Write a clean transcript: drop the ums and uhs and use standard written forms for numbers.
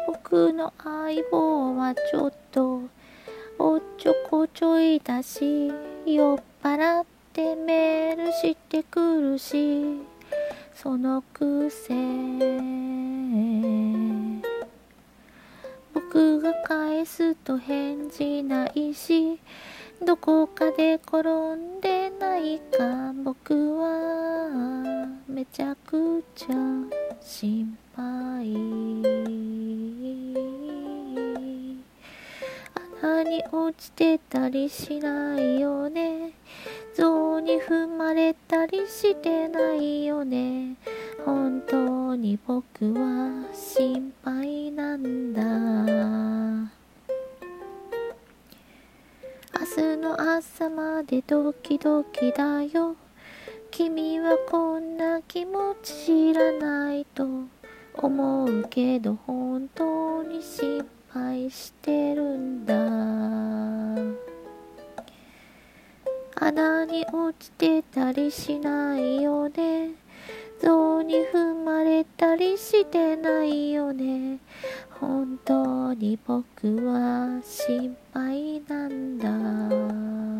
僕の相棒はちょっとおっちょこちょいだし、酔っ払ってメールしてくるし、そのくせ僕が返すと返事ないし、どこかで転んでないか僕はめちゃくちゃ心配。穴に落ちてたりしないよね、象に踏まれたりしてないよね、本当に僕は心配なんだ。明日の朝までドキドキだよ、君はこんな気持ち知らないと思うけど本当に心配してるんだ。穴に落ちてたりしないよね、象に踏まれたりしてないよね、本当に僕は心配なんだ。